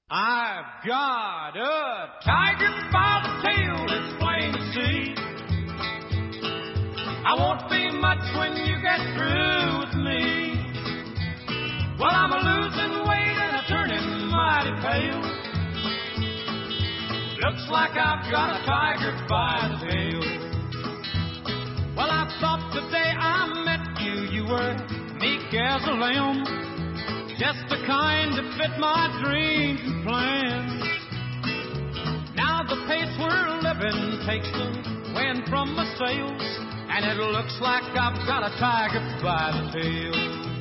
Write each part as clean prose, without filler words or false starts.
I've got a tiger by the tail, it's plain to see. I won't be much when you get through with me. Well, I'm losing weight and I'm turning mighty pale. Looks like I've got a tiger by the tail. Well, I thought the day I met you, you were meek as a lamb, just the kind to fit my dreams and plans. Now the pace we're living takes the wind from my sails, and it looks like I've got a tiger by the tail.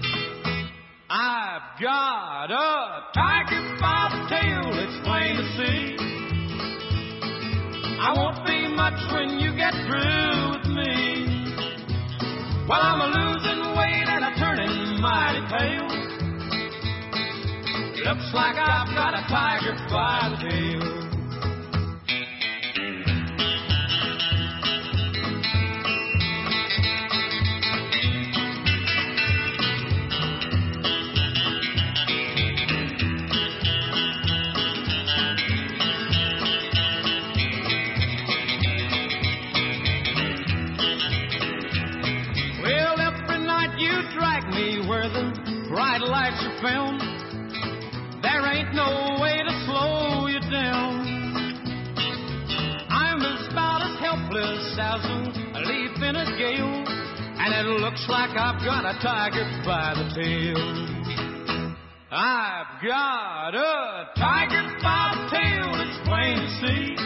I've got a tiger by the tail, it's plain to see. I won't be much when you get through with me. Well, I'm losing weight and I'm turning mighty pale. Looks like I've got a tiger by the tail. Well, every night you drag me where the bright lights are filmed. There ain't no way to slow you down. I'm about as helpless as a leaf in a gale, and it looks like I've got a tiger by the tail. I've got a tiger by the tail, it's plain to see.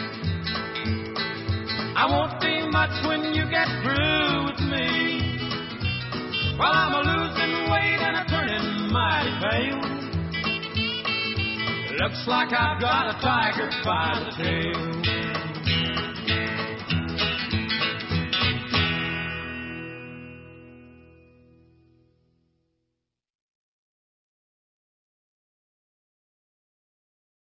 I won't be much when you get through with me. Well, I'm losing weight and I'm turning mighty pale. Looks like I've got a tiger by the tail.